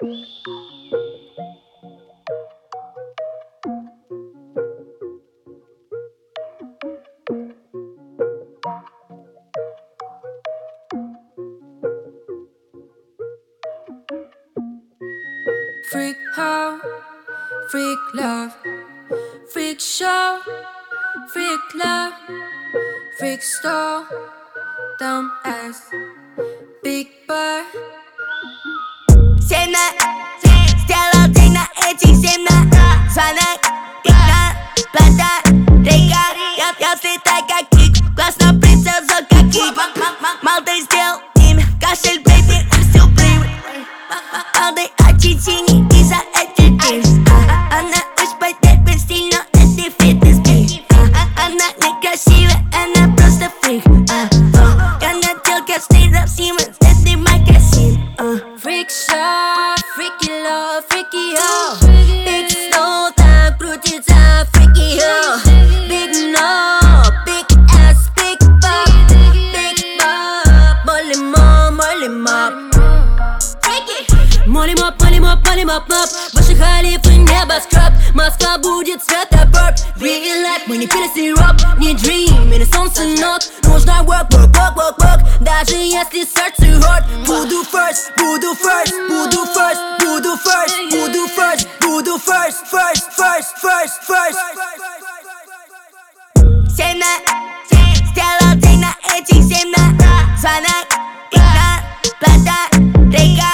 Freak hoe, freak love, freak show, freak love, freak store, dumb ass, big boy. 7 сделал день на этих 7 звонок, плата, река. Я взлетай как кик, классно прицелзал как кик. Мал ты сделал имя, кашель, бейби, и все привык. Малый очень синий из-за этих джинс. Она уж потерпит стиль, но это фитнес-бей. Она некрасивая, она просто фрик. Я надел красный рэп Симмонс, это магазин. Freak show, freaky love, freaky ho. Big snow, там крутится freaky ho. Big no, big ass, big pop, big pop. Молли моп. Молли моп, моп. Ваши халифы небоскреб. Москва будет светофор. Real life, мы не пили сироп. Не dream, и на солнце нот. Нужно work. Даже если сердце hurt. Буду first. 7 сделал день на этих 7 звонок, плата, река.